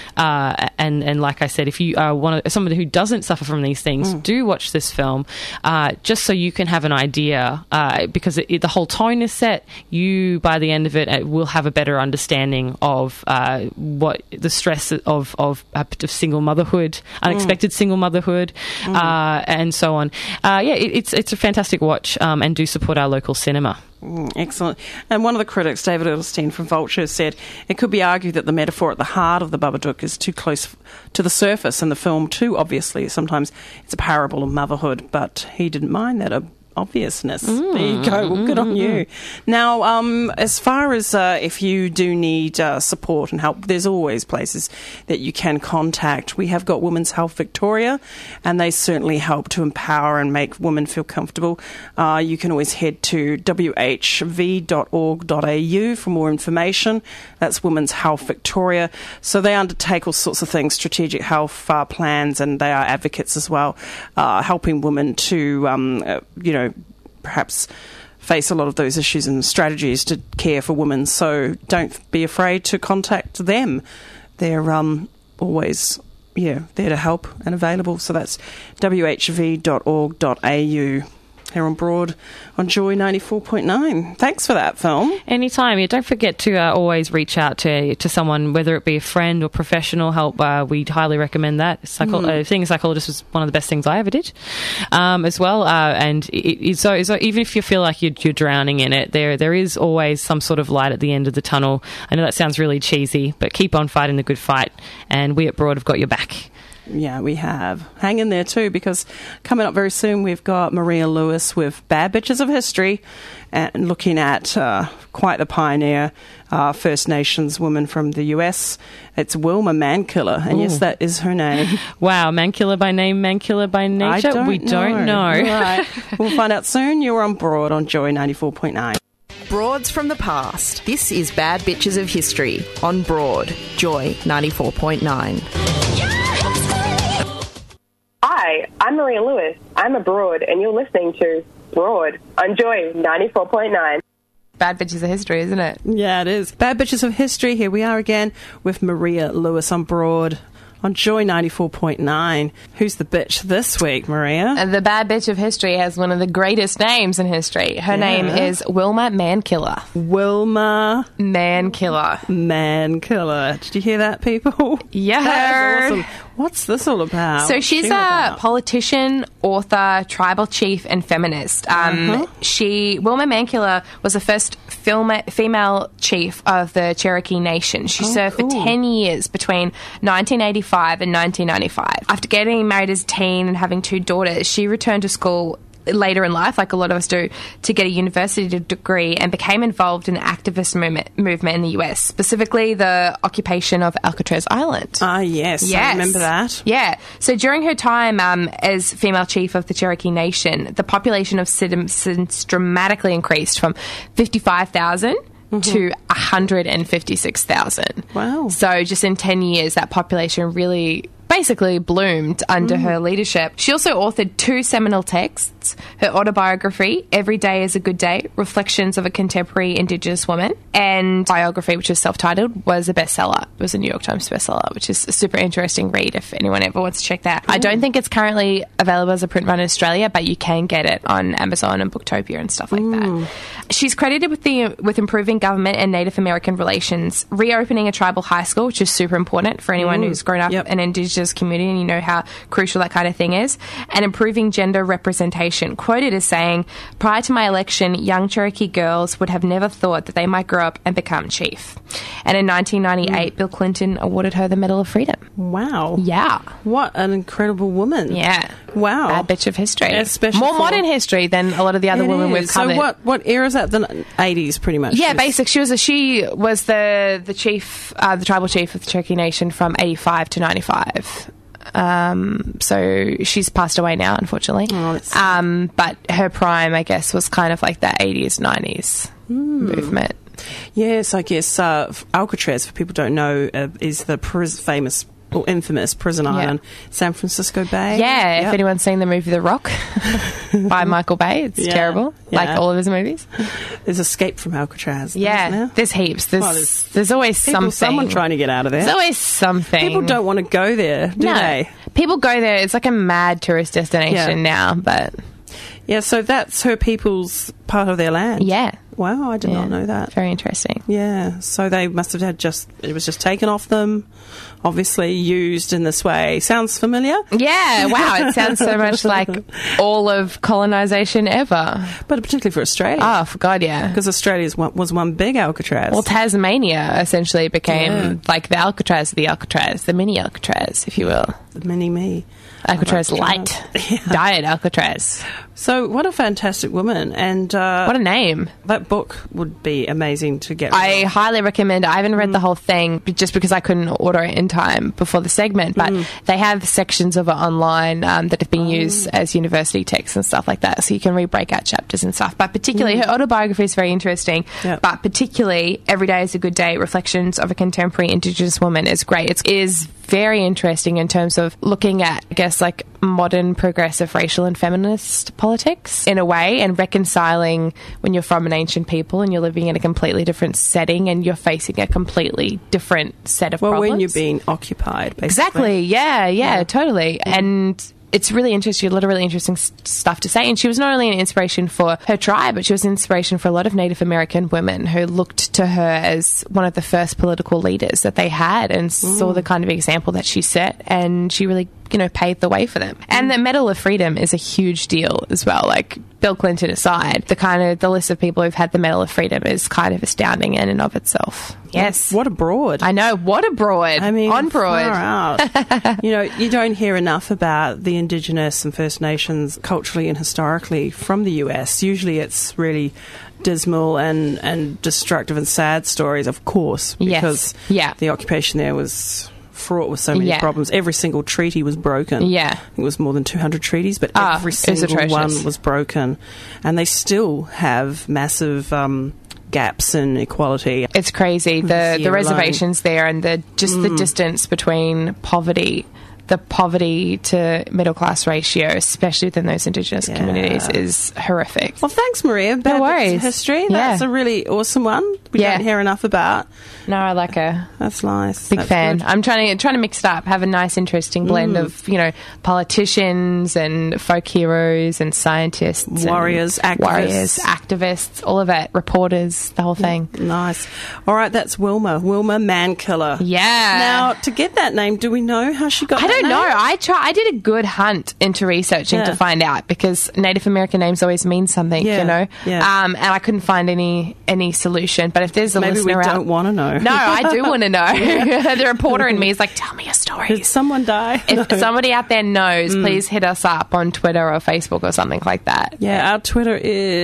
Uh, and, and like I said, if you are one of, somebody who doesn't suffer from these things, Mm. do watch this film, uh, just so you can have an idea, uh, because it, it, the whole tone is set. You, by the end of it, uh, will have a better understanding of uh, what the stress of, of, uh, of single motherhood, unexpected single motherhood, uh, and so on. Uh, yeah, it, it's, it's a fantastic watch, um, and do support our local cinema. Mm, excellent. And one of the critics, David Edelstein from Vulture, said it could be argued that the metaphor at the heart of the Babadook is too close f- to the surface, and the film too obviously. Sometimes it's a parable of motherhood, but he didn't mind that. A, obviousness. There you go. Well, good on you. Now, um, as far as uh, if you do need uh, support and help, there's always places that you can contact. We have got Women's Health Victoria, and they certainly help to empower and make women feel comfortable. Uh, you can always head to w h v dot org dot a u for more information. That's Women's Health Victoria. So they undertake all sorts of things, strategic health uh, plans, and they are advocates as well, uh, helping women to, um, uh, you know, perhaps face a lot of those issues and strategies to care for women. So don't be afraid to contact them. They're um, always, yeah, there to help and available. So that's w h v dot org dot a u. Here on Broad on Joy ninety-four point nine. Thanks for that, Film. Anytime. Yeah, don't forget to uh, always reach out to to someone, whether it be a friend or professional help. Uh, we highly recommend that. Psycho- mm. uh, seeing a psychologist was one of the best things I ever did, um, as well. Uh, and it, it, so, so even if you feel like you're, you're drowning in it, there there is always some sort of light at the end of the tunnel. I know that sounds really cheesy, but keep on fighting the good fight. And we at Broad have got your back. Yeah, we have. Hang in there too, because coming up very soon we've got Maria Lewis with Bad Bitches of History, and looking at uh, quite the pioneer uh, First Nations woman from the U S. It's Wilma Mankiller, and Ooh. yes, that is her name. Wow, Mankiller by name, Mankiller by nature? I don't we know. don't know. Right. We'll find out soon. You're on Broad on Joy ninety-four point nine. Broads from the past. This is Bad Bitches of History on Broad, Joy ninety-four point nine. Hi, I'm Maria Lewis. I'm a Broad, and you're listening to Broad on Joy ninety-four point nine. Bad Bitches of History, isn't it? Yeah, it is. Bad Bitches of History. Here we are again with Maria Lewis on Broad on Joy ninety-four point nine. Who's the bitch this week, Maria? And the Bad Bitch of History has one of the greatest names in history. Her Yeah. name is Wilma Mankiller. Wilma Mankiller. Mankiller. Did you hear that, people? Yeah. That is awesome. What's this all about? So What's she's she a all about? politician, author, tribal chief, and feminist. Um, Uh-huh. She Wilma Mankiller was the first film, female chief of the Cherokee Nation. She Oh, served cool. for ten years between nineteen eighty-five and nineteen ninety-five. After getting married as a teen and having two daughters, she returned to school later in life, like a lot of us do, to get a university degree, and became involved in the activist movement, movement in the U S, specifically the occupation of Alcatraz Island. Ah, yes, I Yes. remember that. Yeah. So during her time um, as female chief of the Cherokee Nation, the population of citizens dramatically increased from fifty-five thousand to one hundred fifty-six thousand. Wow. So just in ten years, that population really basically bloomed under Mm. her leadership. She also authored two seminal texts, her autobiography, Every Day is a Good Day, Reflections of a Contemporary Indigenous Woman, and biography, which is self-titled, was a bestseller. It was a New York Times bestseller, which is a super interesting read if anyone ever wants to check that. I don't think it's currently available as a print run in Australia, but you can get it on Amazon and Booktopia and stuff like that. She's credited with the with improving government and Native American relations, reopening a tribal high school, which is super important for anyone Mm. who's grown up Yep. in an Indigenous community, and you know how crucial that kind of thing is, and improving gender representation. Quoted as saying, prior to my election, young Cherokee girls would have never thought that they might grow up and become chief. And in nineteen ninety-eight, Bill Clinton awarded her the Medal of Freedom. Wow. Yeah. What an incredible woman. Yeah. Wow. Bad bitch of history. Especially More for- modern history than a lot of the other It women we've is. covered. So what, what era is that? The eighties, pretty much. Yeah, Yes. basic. She was a, she was the the chief, uh, the tribal chief of the Cherokee Nation from eighty-five to ninety-five. Um, so she's passed away now, unfortunately. Oh, that's um, but her prime, I guess, was kind of like that eighties, nineties movement. Yes, I guess uh, Alcatraz, for people who don't know, uh, is the pris- famous or infamous prison Yeah. island, San Francisco Bay. Yeah, Yep. if anyone's seen the movie The Rock by Michael Bay, it's Yeah, terrible, like yeah. all of his movies. There's Escape from Alcatraz. isn't Yeah, there? there's heaps. There's, Oh, there's there's always people, something. someone trying to get out of there. There's always something. People don't want to go there, do no. they? People go there. It's like a mad tourist destination Yeah. now, but Yeah, so that's her people's part of their land. Yeah. Wow, I did Yeah. not know that. Very interesting. Yeah, so they must have had just, it was just taken off them, obviously used in this way. Sounds familiar? Yeah, wow, it sounds so much like all of colonisation ever. But particularly for Australia. Oh, for God, yeah. Because Australia was one big Alcatraz. Well, Tasmania essentially became Yeah. like the Alcatraz of the Alcatraz, the mini Alcatraz, if you will. The mini-me. Alcatraz Oh my Light. God. Diet Alcatraz. So, what a fantastic woman. And uh, what a name. That book would be amazing to get. I highly recommend it. I haven't read Mm. the whole thing but just because I couldn't order it in time before the segment, but Mm. they have sections of it online um, that have been Oh. used as university texts and stuff like that, so you can read breakout chapters and stuff. But particularly, Mm. her autobiography is very interesting, Yep. but particularly Every Day is a Good Day, Reflections of a Contemporary Indigenous Woman is great. It is very interesting in terms of looking at, I guess, like modern progressive racial and feminist politics in a way, and reconciling when you're from an ancient people and you're living in a completely different setting and you're facing a completely different set of well, problems. when you're being occupied, basically. Exactly, yeah, yeah, Yeah. totally. And it's really interesting, a lot of really interesting s- stuff to say. And she was not only an inspiration for her tribe, but she was an inspiration for a lot of Native American women who looked to her as one of the first political leaders that they had and saw the kind of example that she set. And she really, you know, paved the way for them. And the Medal of Freedom is a huge deal as well. Like, Bill Clinton aside, the kind of the list of people who've had the Medal of Freedom is kind of astounding in and of itself. Yes. What a broad. I know. What a broad. I mean, on broad. far out. You know, you don't hear enough about the Indigenous and First Nations culturally and historically from the U S. Usually it's really dismal and, and destructive and sad stories, of course, Yes. because Yeah. the occupation there was fraught with so many Yeah. problems. Every single treaty was broken. Yeah. I think it was more than two hundred treaties, but Ah, every it was single atrocious. one was broken. And they still have massive um, gaps in equality. It's crazy. The This the year reservations there and the just the Mm. distance between poverty, the poverty to middle class ratio, especially within those Indigenous Yeah. communities, is horrific. Well, thanks, Maria. Bad Bits of worries. History. Yeah. That's a really awesome one. We Yeah. don't hear enough about. No, I like her. That's nice. Big That's fan. good. I'm trying to trying to mix it up, have a nice, interesting blend Mm. of you know politicians and folk heroes and scientists, and Warriors, activists. warriors, activists, all of it, reporters, the whole thing. Nice. All right, that's Wilma. Wilma Mankiller. Yeah. Now, to get that name, do we know how she got I that don't name? know. I try. I did a good hunt into researching Yeah. to find out because Native American names always mean something, Yeah, you know. yeah. Um, and I couldn't find any any solution. But if there's a Maybe we listener out, don't want to know. no, I do want to know. The reporter in me is like, tell me a story. Did someone die? If No. somebody out there knows, please hit us up on Twitter or Facebook or something like that. Yeah, our Twitter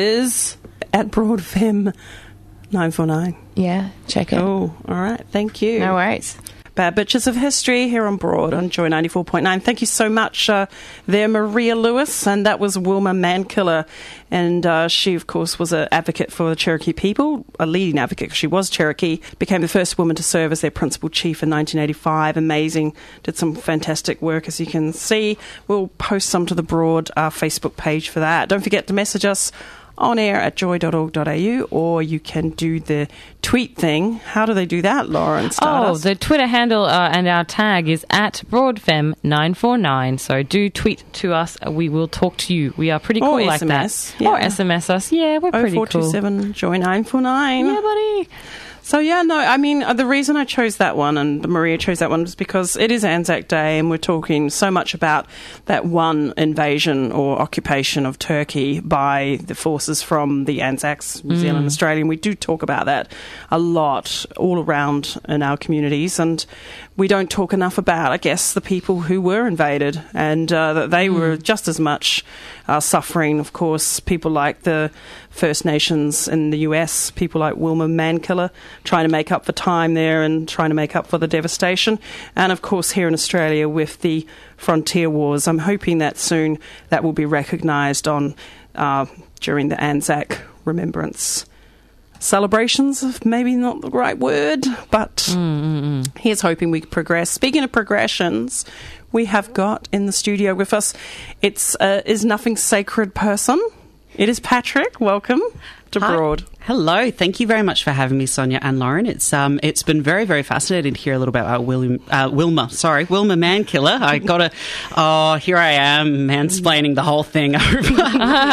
is at BroadFem nine four nine. Yeah, check it. Oh, all right. Thank you. No worries. Bad Bitches of History here on Broad on Joy ninety-four point nine. Thank you so much uh, there, Maria Lewis. And that was Wilma Mankiller. And uh, she, of course, was an advocate for the Cherokee people, a leading advocate. She was Cherokee, became the first woman to serve as their principal chief in nineteen eighty-five. Amazing. Did some fantastic work, as you can see. We'll post some to the Broad uh, Facebook page for that. Don't forget to message us on air at joy dot org dot a u, or you can do the tweet thing. How do they do that, Lauren? Oh, the Twitter handle uh, and our tag is at BroadFem nine four nine. So do tweet to us. We will talk to you. We are pretty cool Or like S M S, that. yeah. Or S M S us. Yeah, we're oh pretty four two cool. seven Joy nine four nine. Yeah, buddy. So, yeah, no, I mean, uh, the reason I chose that one and Maria chose that one was because it is Anzac Day and we're talking so much about that one invasion or occupation of Turkey by the forces from the Anzacs, New Mm. Zealand, Australia. And we do talk about that a lot all around in our communities. And we don't talk enough about, I guess, the people who were invaded and uh, that they were just as much uh, suffering. Of course, people like the First Nations in the U S, people like Wilma Mankiller, trying to make up for time there and trying to make up for the devastation. And, of course, here in Australia with the frontier wars. I'm hoping that soon that will be recognised on uh, during the Anzac Remembrance celebrations, if maybe not the right word, but Mm-mm-mm. here's hoping we progress. Speaking of progressions, we have got in the studio with us, it's uh, Is Nothing Sacred person. It is Patrick. Welcome to Hi. Broad. Hello, thank you very much for having me, Sonia and Lauren. It's um, it's been very, very fascinating to hear a little bit about William, uh, Wilma. Sorry, Wilma Mankiller. I got to. Oh, here I am mansplaining the whole thing over.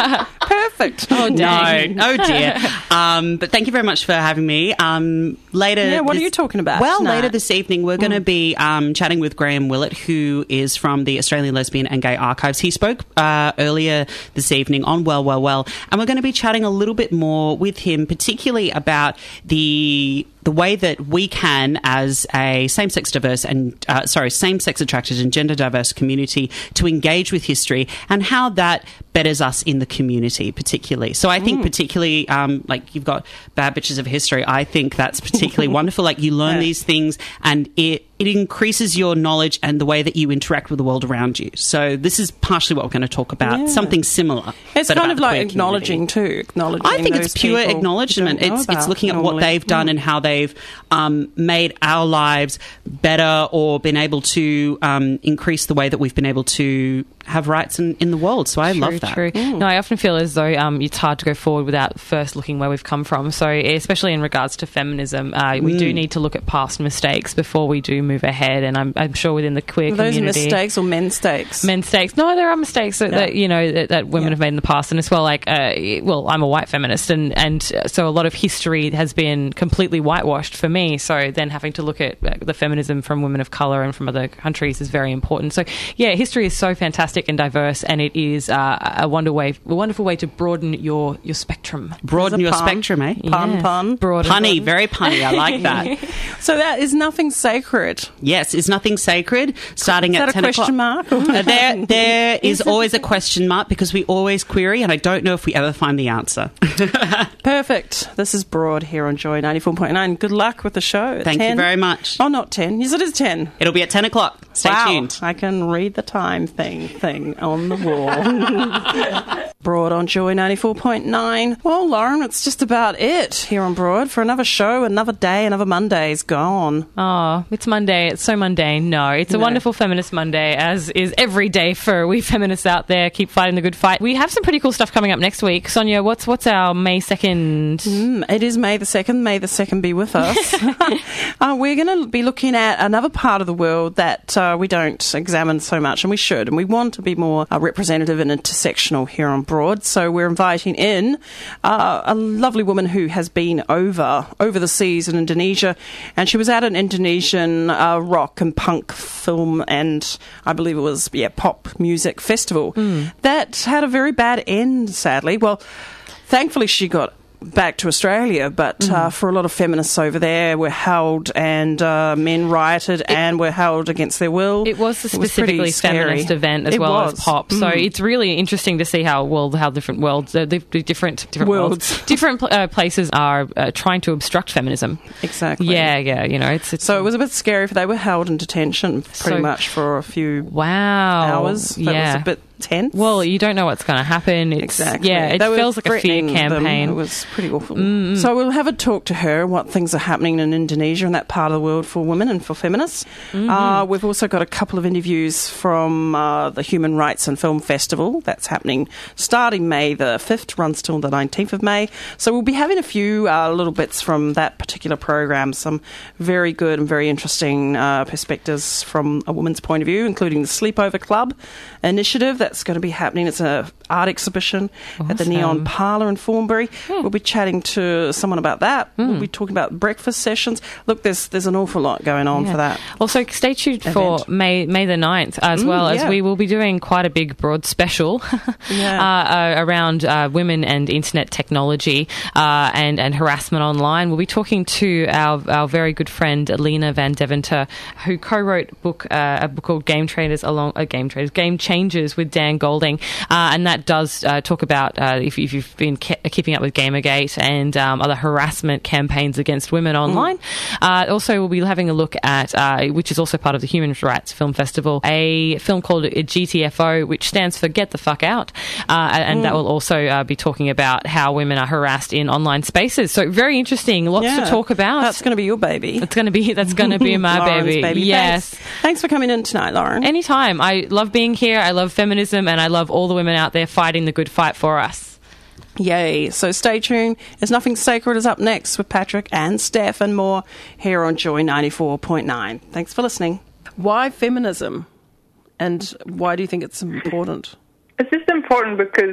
Perfect. Oh, no. Oh, dear. Um, but thank you very much for having me. Um, later... Yeah, what this- are you talking about Well, tonight? later this evening, we're going to be um, chatting with Graham Willett, who is from the Australian Lesbian and Gay Archives. He spoke uh, earlier this evening on Well, Well, Well, and we're going to be chatting a little bit more with him, particularly about the... the way that we can, as a same-sex diverse and uh, sorry, same-sex attracted and gender diverse community, to engage with history and how that betters us in the community, particularly. So I think, Mm. particularly, um, like you've got Bad Bitches of History. I think that's particularly wonderful. Like you learn Yeah. these things, and it it increases your knowledge and the way that you interact with the world around you. So this is partially what we're going to talk about. Yeah. something similar. It's but kind about of the like queer acknowledging community. too. Acknowledging I think those it's pure people acknowledgement. you don't know It's it's about looking at what normally. they've done Mm. and how they've um, made our lives better, or been able to um, increase the way that we've been able to have rights in, in the world. So I True, love that. True. No, I often feel as though um, it's hard to go forward without first looking where we've come from. So, especially in regards to feminism, uh, we do Mm. need to look at past mistakes before we do move ahead. And I'm, I'm sure within the queer Are those community, mistakes or men's mistakes? men's mistakes. No, there are mistakes that, Yeah. that you know that, that women have made in the past, and as well, like, uh, well, I'm a white feminist, and and so a lot of history has been completely whitewashed for me. So then having to look at uh, the feminism from women of color and from other countries is very important. So yeah, history is so fantastic and diverse, and it is uh, a wonder way, a wonderful way to broaden your your spectrum. Broaden your spectrum, eh? Pun, Yeah. pun. Broaden, Punny, broaden. very punny. I like that. So that is nothing sacred. Yes, is nothing sacred? Starting Is at that a ten question o'clock. mark? Uh, there, there is always a question mark because we always query, and I don't know if we ever find the answer. Perfect. This is Broad here on Joy ninety-four point nine. Good luck with the show. at Thank you ten. very much. Oh, not ten. Yes, it is ten. It'll be at ten o'clock. Stay wow. tuned. I can read the time thing thing on the wall. Broad on Joy ninety-four point nine. Well, Lauren, it's just about it here on Broad for another show, another day, another Monday is gone. Oh, it's Monday. It's so mundane. No, it's a No. wonderful feminist Monday, as is every day for we feminists out there. Keep fighting the good fight. We have some pretty cool stuff coming up next week. Sonia, what's what's our May second? Mm, it is May the second. May the second be with us. uh, we're going to be looking at another part of the world that uh, we don't examine so much, and we should. And we want to be more uh, representative and intersectional here on Broad. So we're inviting in uh, a lovely woman who has been over over the seas in Indonesia, and she was at an Indonesian uh, rock and punk film and I believe it was yeah pop music festival that had a very bad end, sadly. Well, thankfully she got back to Australia, but uh, for a lot of feminists over there were held and uh, men rioted and were held against their will. It was a It was specifically pretty scary. feminist event as It well was. as pop. So Mm. it's really interesting to see how well how different worlds, uh, the, the different different worlds, Worlds. different pl- uh, places are uh, trying to obstruct feminism. Exactly. Yeah, yeah. You know, it's, it's So it was a bit scary. For they were held in detention pretty So- much for a few wow hours. That yeah. was a bit tense. Well, you don't know what's going to happen. It's, Exactly. Yeah, it They were feels like a fear threatening them. campaign. It was pretty awful. Mm. So we'll have a talk to her what things are happening in Indonesia and that part of the world for women and for feminists. Mm-hmm. Uh, we've also got a couple of interviews from uh, the Human Rights and Film Festival that's happening starting May the fifth, runs till the nineteenth of May. So we'll be having a few uh, little bits from that particular program, some very good and very interesting uh, perspectives from a woman's point of view, including the Sleepover Club initiative that's going to be happening. It's an art exhibition at the Awesome. Neon Parlour in Thornbury. We'll be chatting to someone about that. We'll be talking about breakfast sessions. Look, there's there's an awful lot going on Yeah. for that. Also, stay tuned for event. May May the ninth as Mm, well, yeah. as we will be doing quite a big broad special Yeah. uh, uh, around uh, women and internet technology uh, and and harassment online. We'll be talking to our our very good friend Lena Van Deventer, who co-wrote book uh, a book called Game Traders along uh, Game Traders Game Changers with Dan Golding, uh, and that does uh, talk about uh, if, if you've been ke- keeping up with Gamergate and um, other harassment campaigns against women online. Uh, also, we'll be having a look at, uh, which is also part of the Human Rights Film Festival, a film called G T F O, which stands for Get the Fuck Out, uh, and that will also uh, be talking about how women are harassed in online spaces. So very interesting, lots Yeah. to talk about. That's going to be your baby. It's going to be that's going to be my Lauren's baby. baby. Yes. Thanks. Thanks for coming in tonight, Lauren. Anytime. I love being here. I love feminism, and I love all the women out there fighting the good fight for us. Yay. So stay tuned. There's Nothing Sacred is up next with Patrick and Steph and more here on Joy ninety-four point nine. Thanks for listening. Why feminism? And why do you think it's important? It's just important because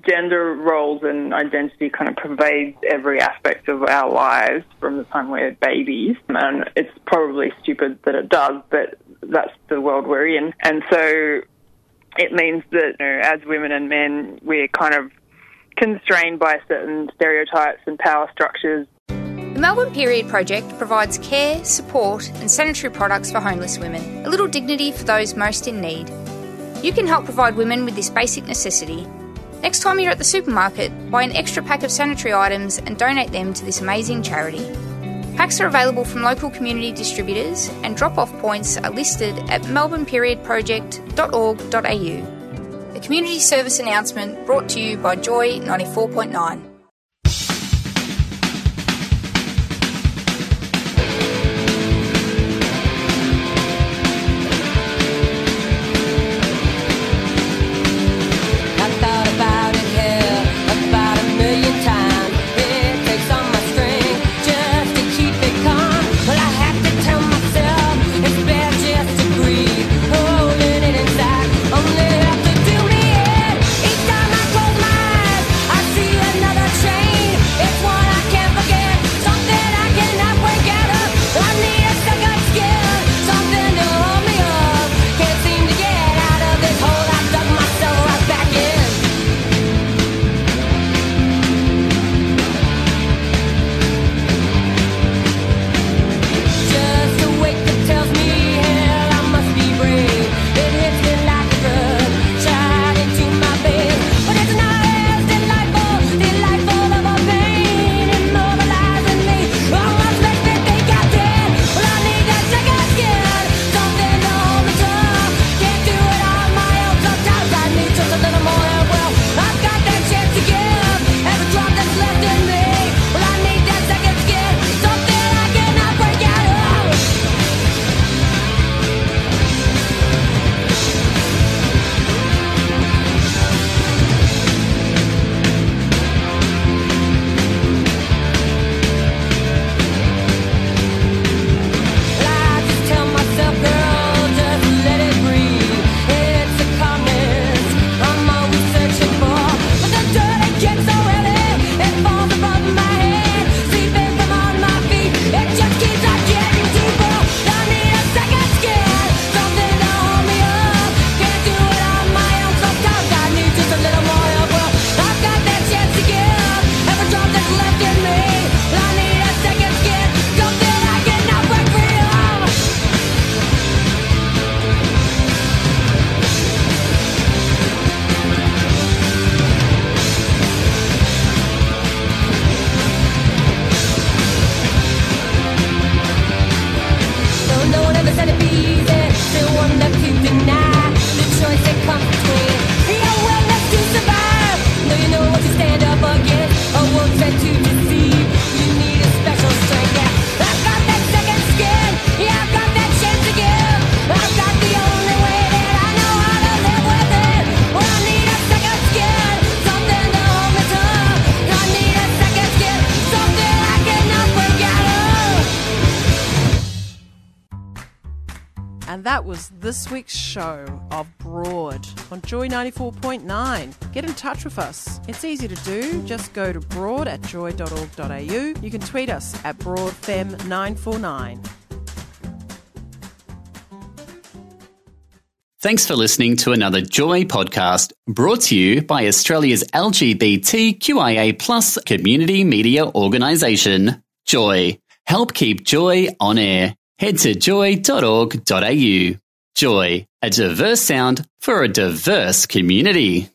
gender roles and identity kind of pervades every aspect of our lives from the time we're babies. And it's probably stupid that it does, but that's the world we're in. And so it means that, you know, as women and men, we're kind of constrained by certain stereotypes and power structures. The Melbourne Period Project provides care, support and sanitary products for homeless women, a little dignity for those most in need. You can help provide women with this basic necessity. Next time you're at the supermarket, buy an extra pack of sanitary items and donate them to this amazing charity. Packs are available from local community distributors and drop-off points are listed at melbourne period project dot org dot a u. A community service announcement brought to you by Joy ninety-four point nine. And that was this week's show of Broad on Joy ninety-four point nine. Get in touch with us. It's easy to do. Just go to broad at joy dot org dot a u. You can tweet us at broad fem nine four nine. Thanks for listening to another Joy podcast brought to you by Australia's L G B T Q I A plus community media organisation, Joy. Help keep Joy on air. Head to joy dot org dot a u. Joy, a diverse sound for a diverse community.